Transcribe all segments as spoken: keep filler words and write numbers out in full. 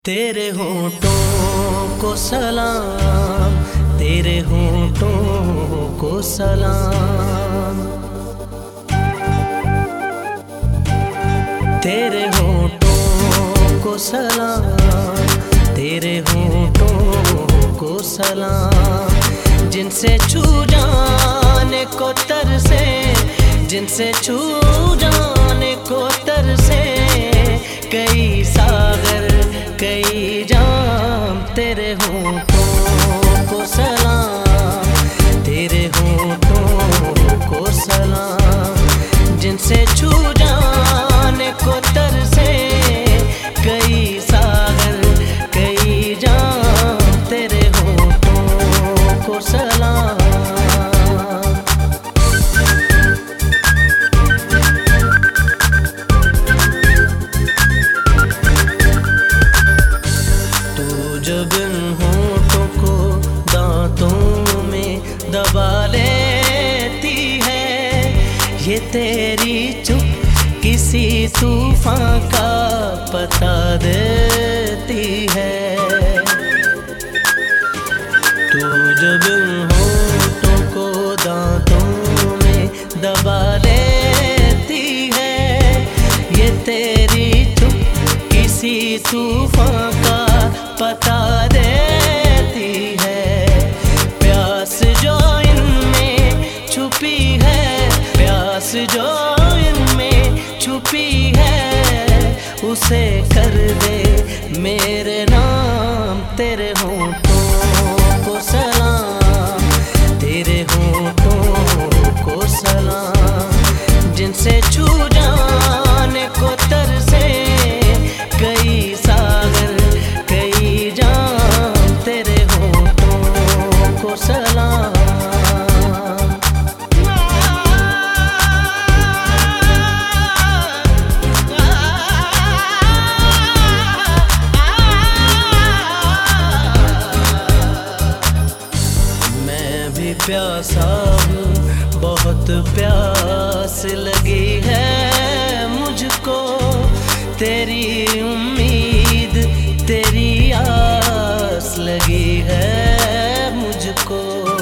तेरे होठों को सलाम, तेरे होठों को सलाम, तेरे होठों को सलाम, तेरे होठों को सलाम। जिनसे छू जाने को तरसे, जिनसे छू जाने को तरसे कई सागर कई जाम। तेरे होठों को सलाम, तेरे होठों को सलाम। जिनसे छू जाने को तरसे कई सागर कई जाम। तेरे होठों को सलाम। जब इन होठों को दांतों में दबा लेती है, ये तेरी चुप किसी तूफान का पता देती है। तू जब इन होठों को दांतों में दबा लेती है, ये तेरी चुप किसी तूफान का पता देती है। प्यास जो इनमें छुपी है, प्यास जो इनमें छुपी है, उसे कर दे मेरे नाम। तेरे होठों को सलाम, तेरे होठों को सलाम। जिनसे छू जाने को तरसे कई सागर कई जाम। तेरे होठों को सलाम। मैं भी प्यासा हूँ, बहुत प्यास लगी है मुझको। तेरी उम्मीद तेरी आस लगी है मुझको।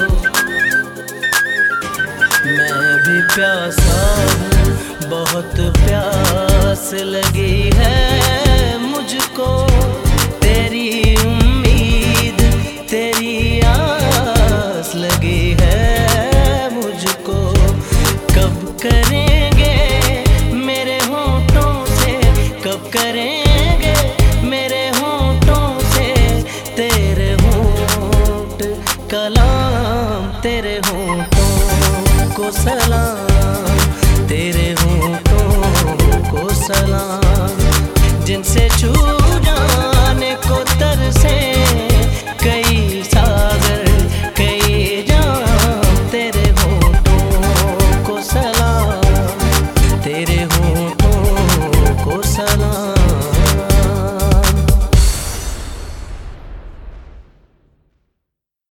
मैं भी प्यासा हूँ, बहुत प्यास लगी है मुझको। तेरी उम्मीद तेरी आस लगी है मुझको। कब करेंगे मेरे होठों से, कब करेंगे मेरे होठों से तेरे होठ कलाम। तेरे होठों को सलाम।